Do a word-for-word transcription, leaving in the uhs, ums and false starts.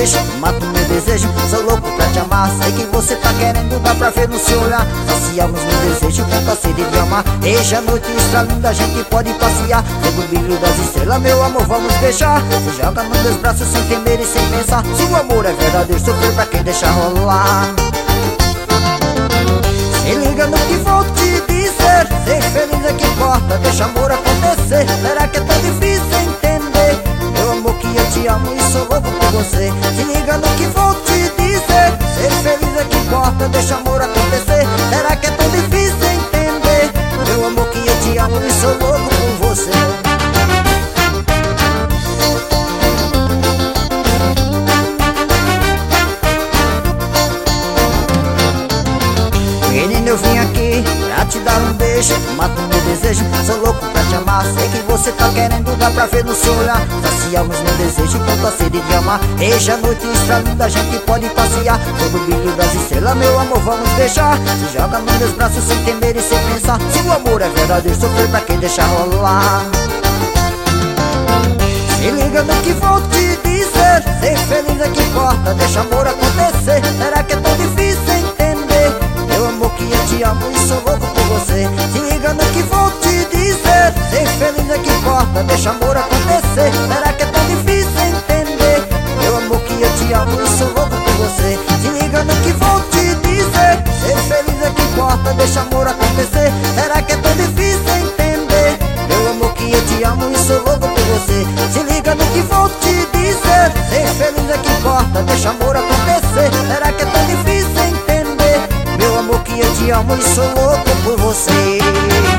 beijo, mato meu desejo. Sou louco pra te amar, sei que você tá querendo, dá pra ver no seu olhar. Saciamos meu desejo com a sede de amar. Desde a noite está linda, a gente pode passear. Sob o brilho das estrelas, meu amor, vamos beijar. Se joga nos meus braços sem temer e sem pensar. Se o amor é verdadeiro, sofrer pra quem deixa rolar. Se liga no que vou te dizer, ser feliz é que importa, deixa amor acontecer. Será que é tão difícil entender, meu amor, que eu te amo e sou louco por você? Se liga no que vou te dizer, ser feliz é que importa, deixa amor acontecer. Será que é tão difícil entender, meu amor, que eu te amo e sou louco por você? Menina, eu vim aqui pra te dar um beijo, mato meu desejo, sou louco pra te amar. Sei que você tá querendo, dá pra ver no seu olhar. Saciamos meu desejo com a sede de amar. Desde a noite está linda, a gente pode passear. Sob o brilho das estrelas, meu amor, vamos deixar. Se joga nos meus braços sem temer e sem pensar. Se o amor é verdadeiro, sofrer pra quem deixa rolar. Se liga no que vou te dizer, ser feliz é que importa, deixa amor acontecer. Será que é tão difícil entender, meu amor, que eu te amo e sou louco por você? Se liga no que vou te dizer, ser feliz é que importa, deixa amor acontecer. Será que é tão difícil entender, meu amor, que eu te amo e sou louco por você? Se liga no que vou te dizer, ser feliz é que importa, deixa amor acontecer. Será que é tão difícil entender, meu amor, que eu te amo e sou louco por você? Se liga no que vou te dizer, ser feliz é que importa, deixa amor acontecer. Será que é tão difícil entender, meu amor, que eu te amo e sou louco por você?